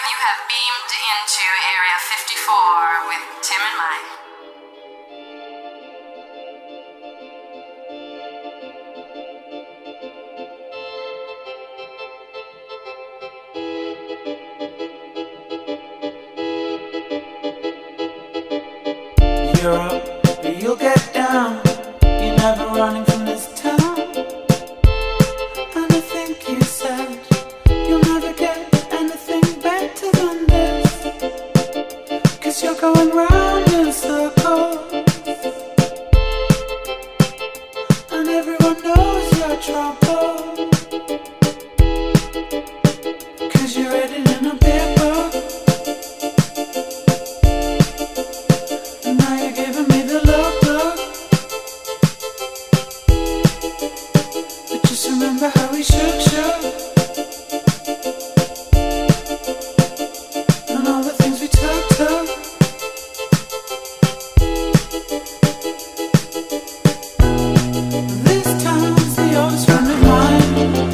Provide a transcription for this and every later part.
You have beamed into Area 54 with Tim and Mike. You're up, but you'll get down. You're never running from this town. And I think you said you'll never get anything better than this. 'Cause you're going round in circles, and everyone knows your trouble. 'Cause you're written in a big book. Remember how we shook and all the things we took. This time's the oldest friend of mine.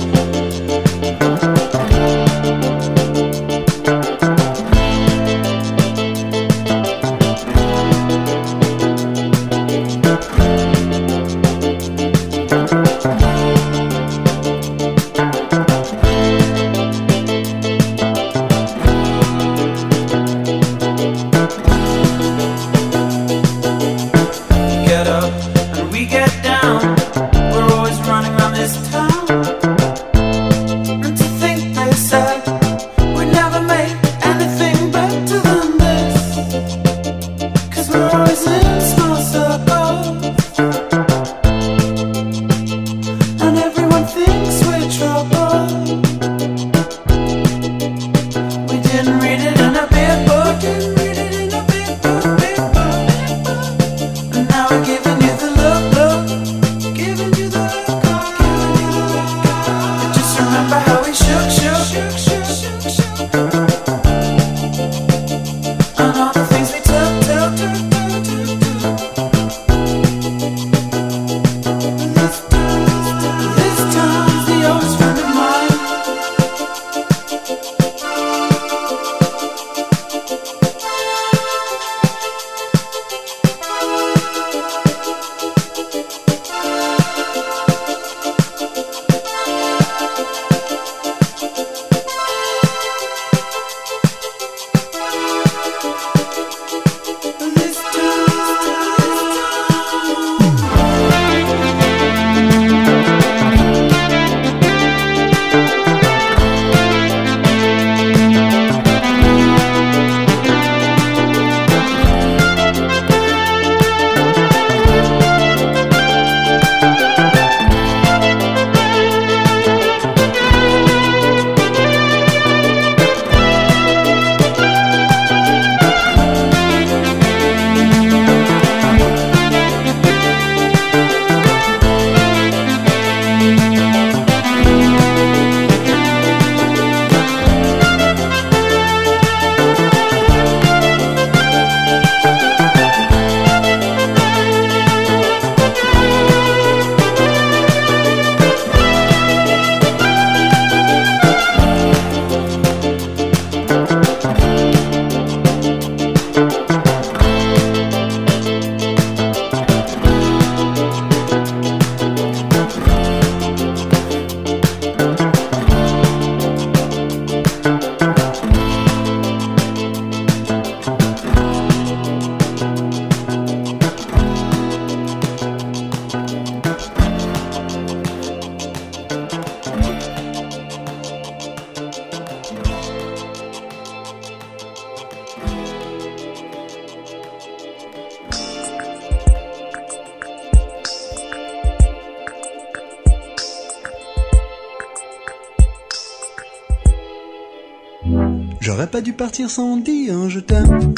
J'aurais pas dû partir sans dire je t'aime,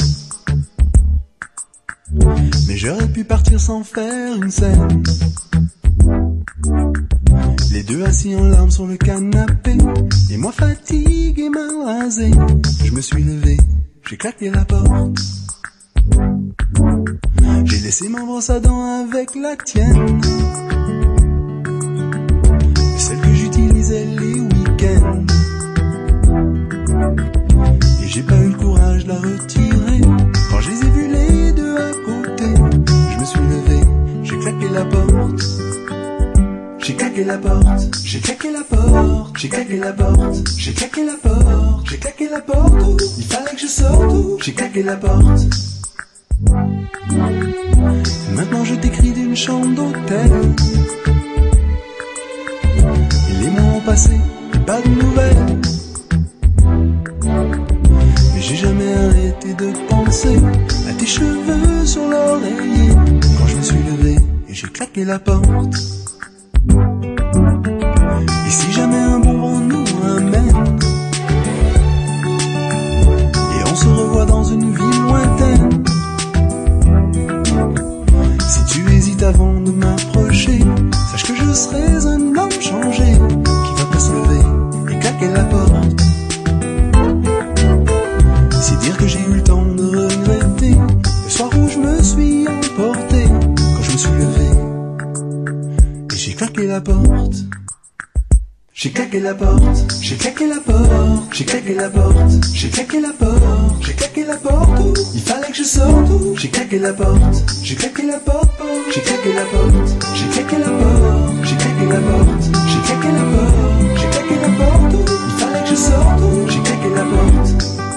mais j'aurais pu partir sans faire une scène. Les deux assis en larmes sur le canapé, et moi fatigué, mal rasé. Je me suis levé, j'ai claqué la porte. J'ai laissé ma brosse à dents avec la tienne, celle que j'utilisais les week-ends. Et claqué la porte, j'ai claqué la porte, j'ai claqué la porte, oh, il fallait que je sorte, oh, j'ai claqué la porte. Maintenant je t'écris d'une chambre d'hôtel. Et les mois ont passé, et pas de nouvelles. Mais j'ai jamais arrêté de penser à tes cheveux sur l'oreiller. Quand je me suis levé et j'ai claqué la porte. Et si jamais un bon vent nous ramène et on se revoit dans une ville lointaine, si tu hésites avant de m'approcher, sache que je serai un homme changé qui va pas se lever et claquer la porte. C'est dire que j'ai eu le temps de regretter le soir où je me suis emporté, quand je me suis levé et j'ai claqué la porte. J'ai claqué la porte, j'ai claqué la porte, j'ai claqué la porte, j'ai claqué la porte, j'ai claqué la porte, oh, il fallait que je sorte, oh, j'ai claqué la porte, j'ai claqué la porte, j'ai claqué la porte, j'ai claqué la porte, j'ai claqué la porte, j'ai claqué la porte, j'ai claqué la porte, oh, il fallait que je sorte, oh, j'ai claqué la porte.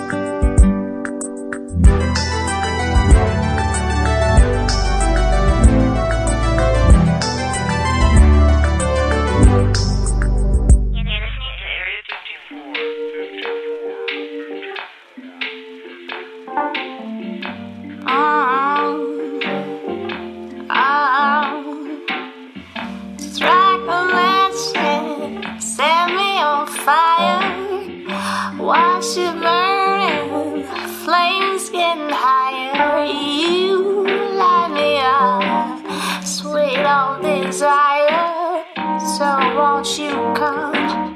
Watch it burning, flames getting higher. You light me up, sweet old desire. So won't you come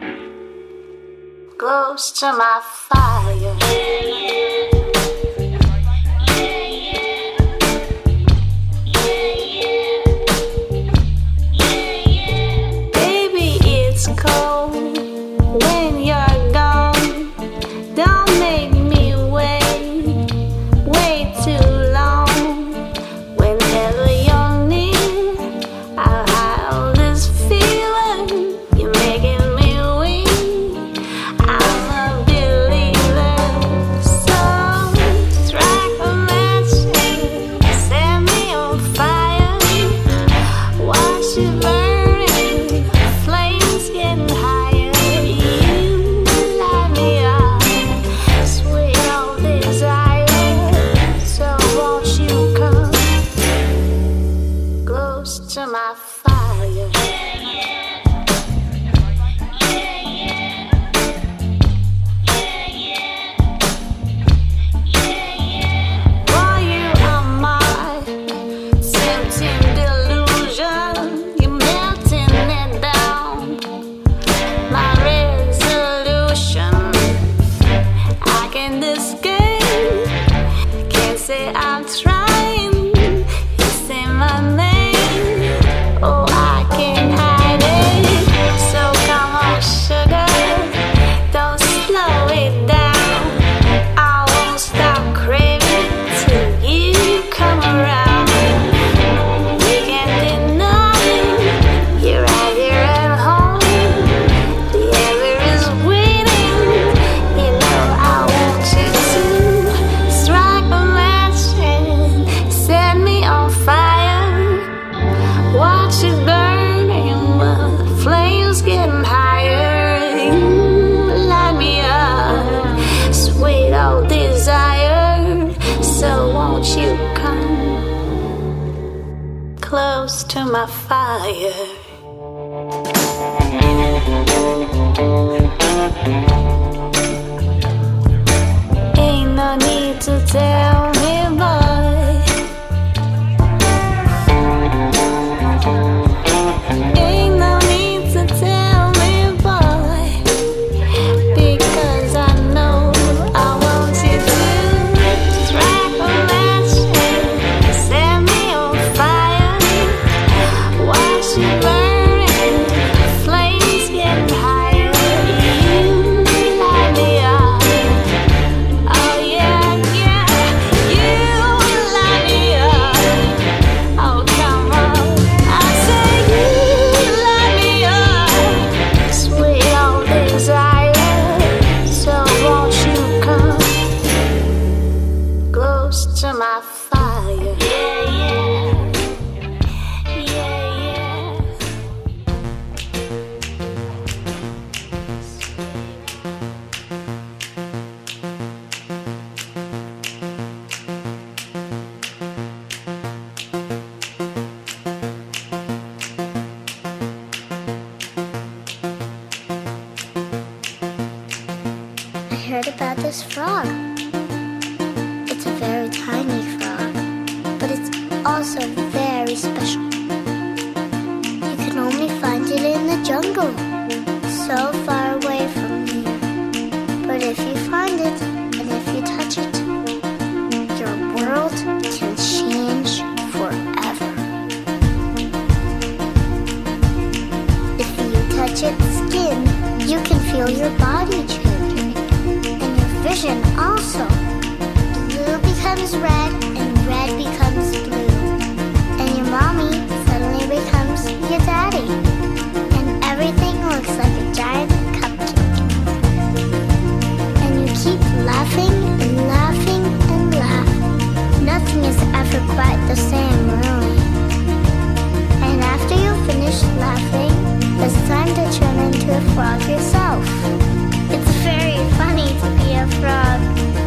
close to my fire? Baby, it's cold when you're gone. Don't make me wait too long. Whenever you're near, I'll have this feeling. You're making me weak. I'm a believer. So strike a match and set me on fire. Watch it burning, flames getting higher. You light me up, sweet old desire. So won't you come close to my fire? Boy, you are my tempting delusion. You're melting it down, my resolution. I can't escape, can't say I'm trying. You say my name, oh I can't hide it. So come on, sugar, don't slow it down. I won't stop craving till you come around. You can't deny it, you're right here at home. The air is waiting, you know I want you to strike a match and set me on fire. Watch it burning, the flames getting higher. You light me up, sweet old desire. So won't you come close to my fire? Ain't no need to tell me, boy. Ain't no need to tell me, boy. Because I know I want you to strike a match and set me on fire. Watch it burning, flames getting higher. You light me up, oh yeah, yeah. about this frog. It's a very tiny frog, but it's also very special. You can only find it in the jungle, so far away from here. But if you find it, and if you touch it, your world can change forever. If you touch its skin, you can feel your body changing, and your vision also. Blue becomes red, and red becomes blue, and your mommy suddenly becomes your daddy, and everything looks like a giant cupcake. And you keep laughing and laughing and laugh. Nothing is ever quite the same, really. And after you finish laughing, it's time to turn into a frog yourself. It's very funny to be a frog.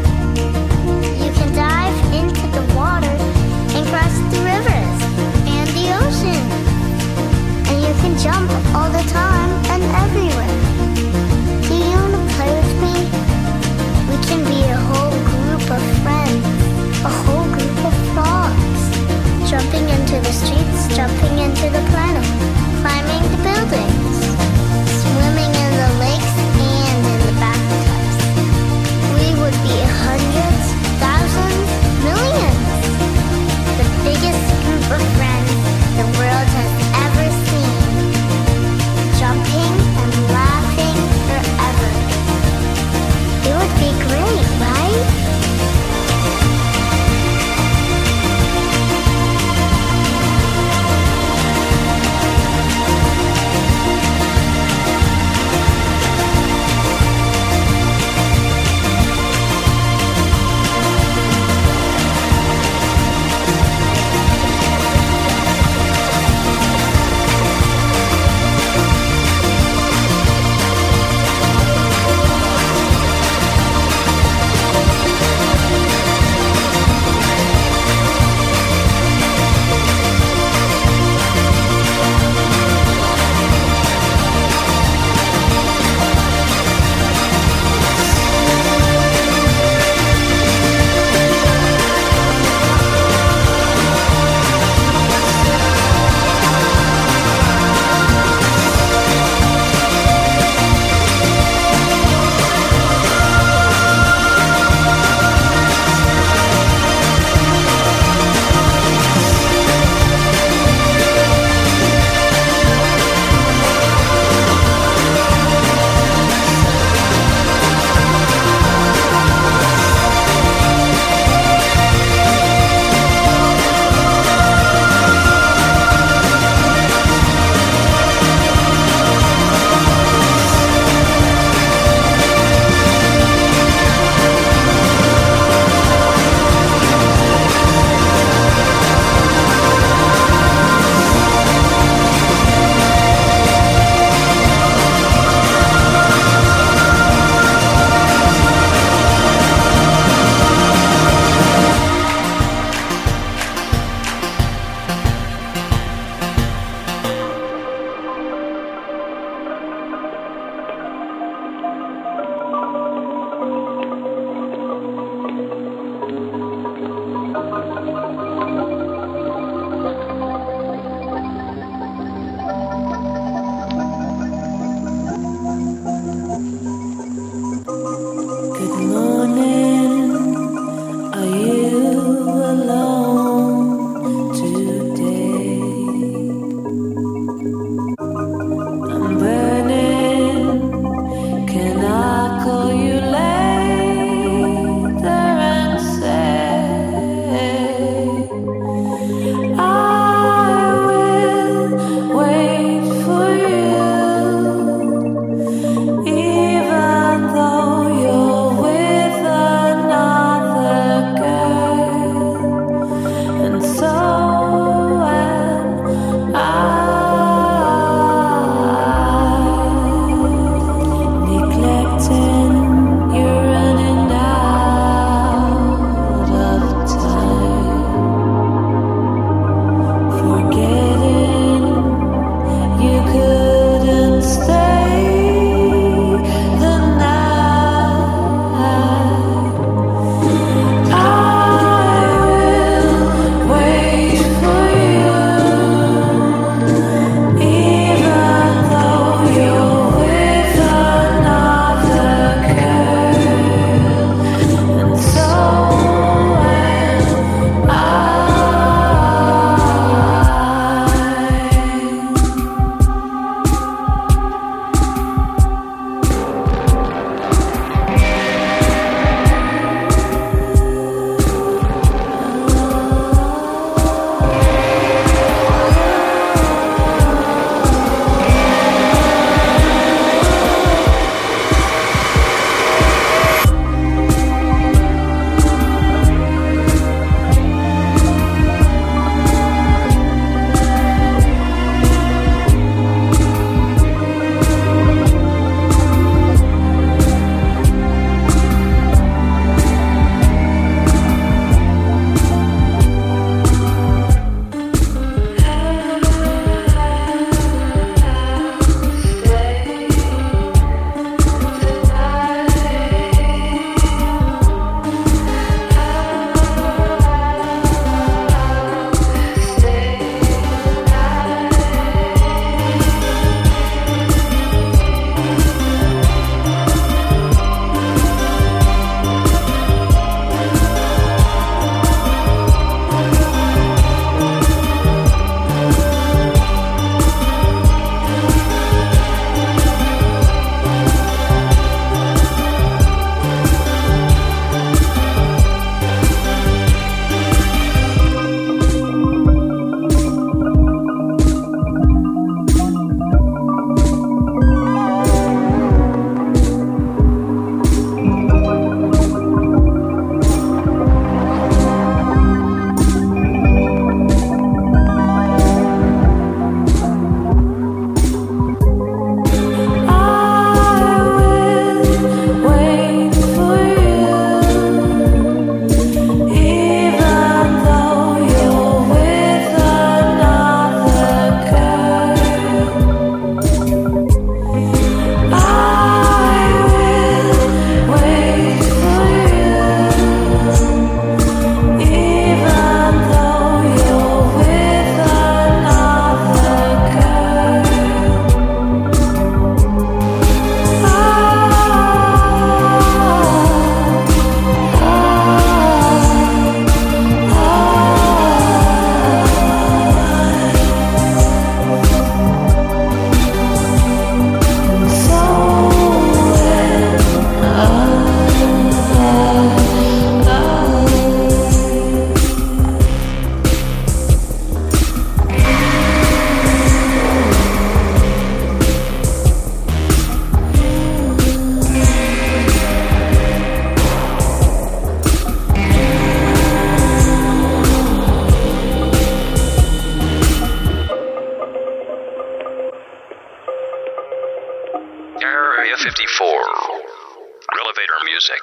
You can dive into the water and cross the rivers and the ocean. And you can jump all the time and everywhere. Do you want to play with me? We can be a whole group of friends, a whole group of frogs. Jumping into the streets, jumping into the planet, climbing the buildings, swimming in the lakes and in the bathtubs. We would be hundreds, thousands, millions. The biggest group of friends the world has ever seen. Jumping and laughing forever. It would be great, right? Even though you're with us.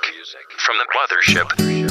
from the mothership.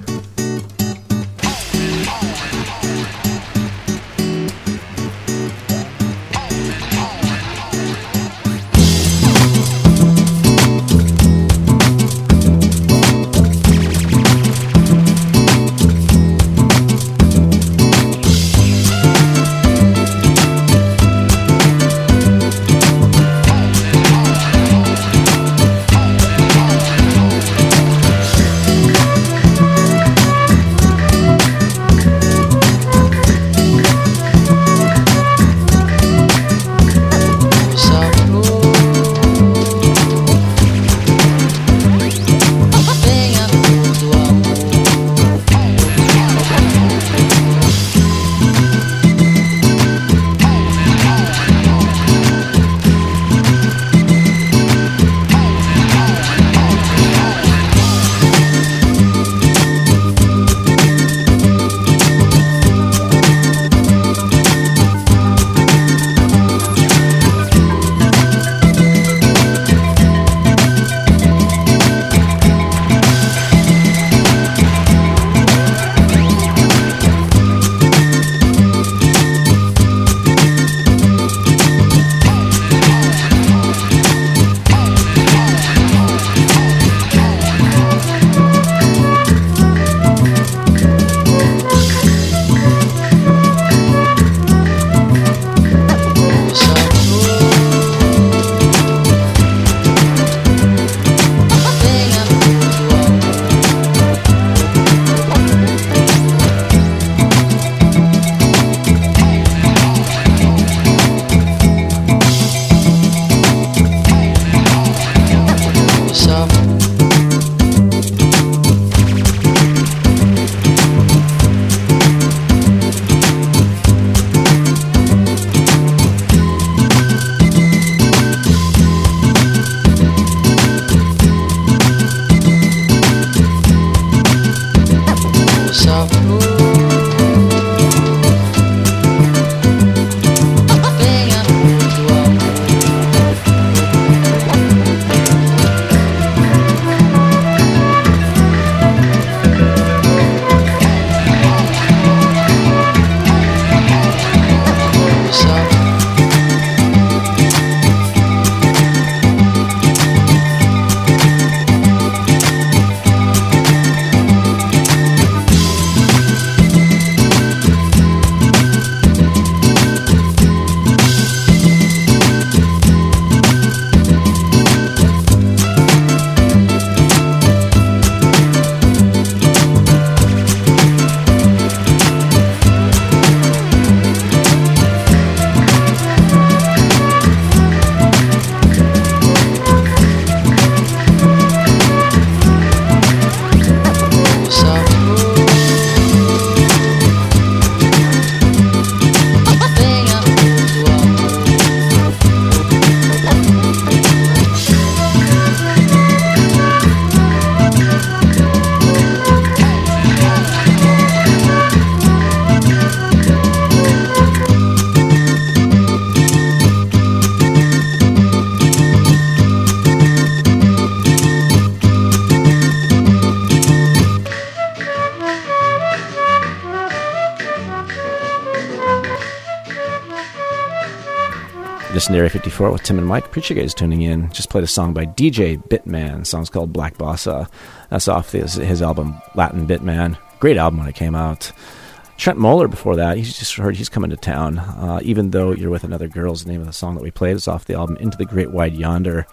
Listen to Area 54 with Tim and Mike. Appreciate you guys tuning in. Just played a song by DJ Bitman. The song's called Black Bossa. That's off his album Latin Bitman. Great album when it came out. Trent Moeller before that, he's just heard he's coming to town. Even Though You're With Another Girl is the name of the song that we played. It's off the album Into the Great Wide Yonder.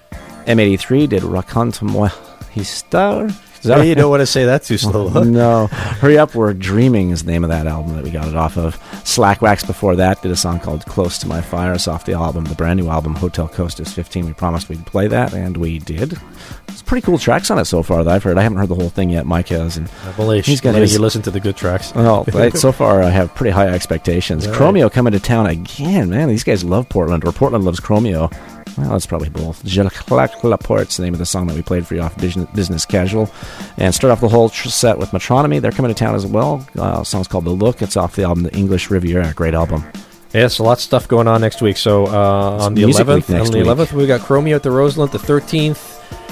M83 did Raconte-moi Histoire. You don't want to say that too slow, huh? No. Hurry Up, We're Dreaming is the name of that album that we got it off of. Slackwax before that did a song called Close to My Fire. It's off the album, the brand new album, Hotel Costas 15. We promised we'd play that, and we did. It's pretty cool tracks on it so far that I've heard. I haven't heard the whole thing yet. Mike has. And he's got you listen to the good tracks. Well, so far I have pretty high expectations. Right. Chromeo coming to town again, man. These guys love Portland, or Portland loves Chromeo. Well, that's probably both. Je claque la porte's the name of the song that we played for you off Business Casual. And start off the whole set with Metronomy. They're coming to town as well. The song's called The Look. It's off the album The English Riviera. Great album. Yes, a lot of stuff going on next week. So on the 11th, we got Chromeo at the Roseland. The 13th,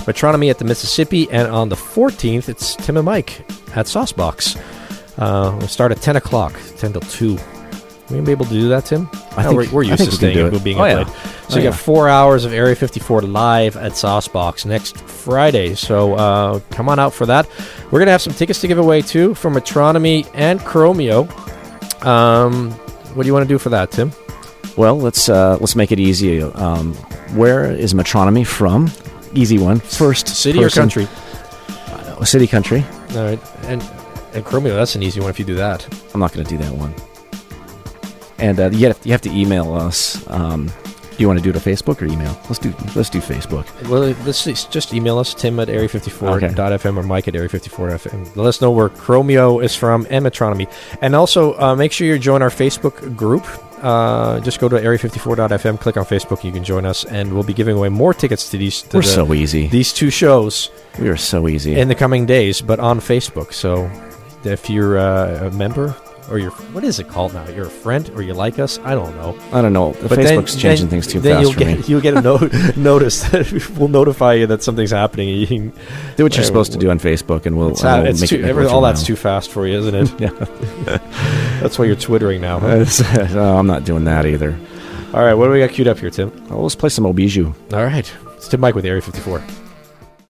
Metronomy at the Mississippi, and on the 14th, it's Tim and Mike at Saucebox. We'll start at 10 o'clock, 10 till 2. We gonna be able to do that, Tim? I think we're used to staying and being up late. So you got 4 hours of Area 54 live at Saucebox next Friday. So come on out for that. We're gonna have some tickets to give away too for Metronomy and Chromeo. What do you want to do for that, Tim? Well, let's make it easy. Where is Metronomy from? Easy one. First City person. or country? City, country. All right, and Chromeo, that's an easy one if you do that. I'm not going to do that one. And you have to email us. Do you want to do it on Facebook or email? Let's do Facebook. Well, just email us, Tim at area54.fm or Mike at area54.fm. Let us know where Chromeo is from and Metronomy. And also, make sure you join our Facebook group. Just go to area54.fm, click on Facebook, you can join us, and we'll be giving away more tickets to these. We're so easy. These two shows. We are so easy. In the coming days, but on Facebook. So if you're a member, or what is it called now? You're a friend, or you like us? I don't know. I don't know. Facebook's changing things too fast for me. You'll get a notice that we'll notify you that something's happening. You can do what you're supposed to do on Facebook, and we'll make it all that's too fast for you, isn't it? Yeah. That's why you're twittering now. Huh? No, I'm not doing that either. All right, what do we got queued up here, Tim? Let's play some Obiju. All right. It's Tim Mike with Area 54.